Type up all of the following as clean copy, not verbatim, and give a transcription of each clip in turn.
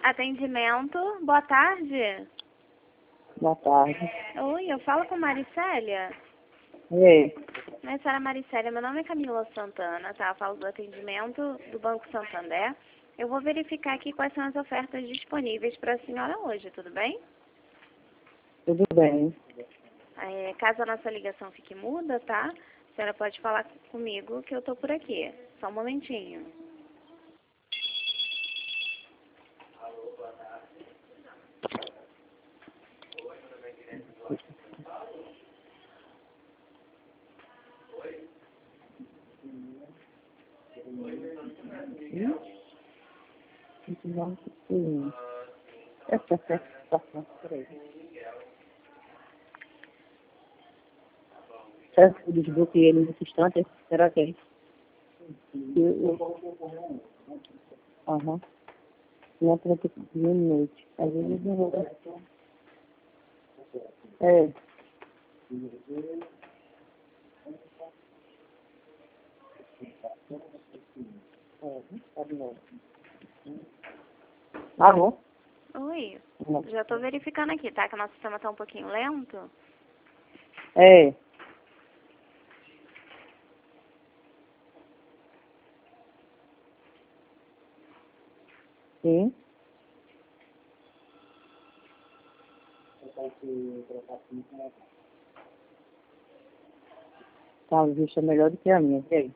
Atendimento, boa tarde. Boa tarde. Oi, eu falo com Maricélia. É, Mas, senhora Maricélia, meu nome é Camila Santana, tá? Eu falo do atendimento do Banco Santander. Eu vou verificar aqui quais são as ofertas disponíveis para a senhora hoje, tudo bem? tudo bem. Caso a nossa ligação fique muda, tá? A senhora pode falar comigo que eu tô por aqui. Só um momentinho. Essa satisfação por aí. Será que eu desbloqueei ele nesse instante? Será que é isso? Aham. Não para ter que de noite. Às vezes eu vou. É. Alô? Oi, já tô verificando aqui, tá? Que o nosso sistema tá um pouquinho lento. É. Sim. Tá, o visto é melhor do que a minha. E aí?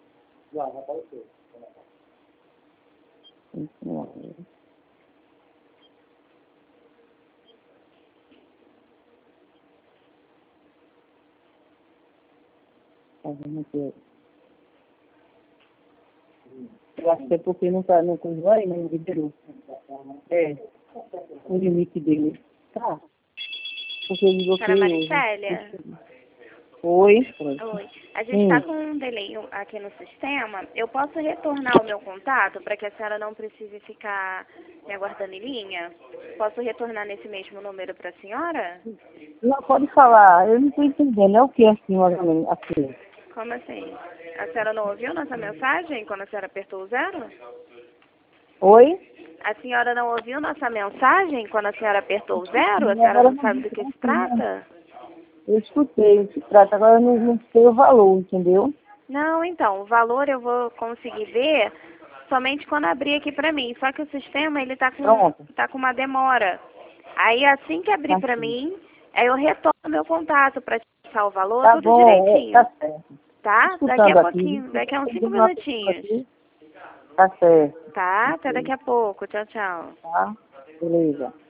Tá vendo aqui? Eu acho que é porque não tá, não coisou aí, não liberou. É. O limite dele. Tá. Porque eu Senhora desbloqueei hoje. Maricélia? Oi. Oi. A gente está com um delay aqui no sistema. Eu posso retornar o meu contato para que a senhora não precise ficar me aguardando em linha? Posso retornar nesse mesmo número para a senhora? Não, pode falar. Eu não estou entendendo. É o que assim, mais ou menos? Assim. Como assim? A senhora não ouviu nossa mensagem quando a senhora apertou o 0? Oi? A senhora não ouviu nossa mensagem quando a senhora apertou o 0? A E senhora agora não não sabe vi do que se assim, né? trata? Eu escutei o que trata. Agora eu não sei o valor, entendeu? Não, então, o valor eu vou conseguir ver somente quando abrir aqui para mim. Só que o sistema, ele Pronto. tá com uma demora. Aí, assim que abrir Tá para sim. mim, aí eu retorno meu contato para te passar o valor, Tá tudo bom, direitinho. tá certo. Tá? Daqui a Escutando aqui. pouquinho, daqui a uns 5 Tem uma pessoa minutinhos. aqui. Tá certo. Tá? Até Ok. daqui a pouco. Tchau, tchau. Tá? Beleza.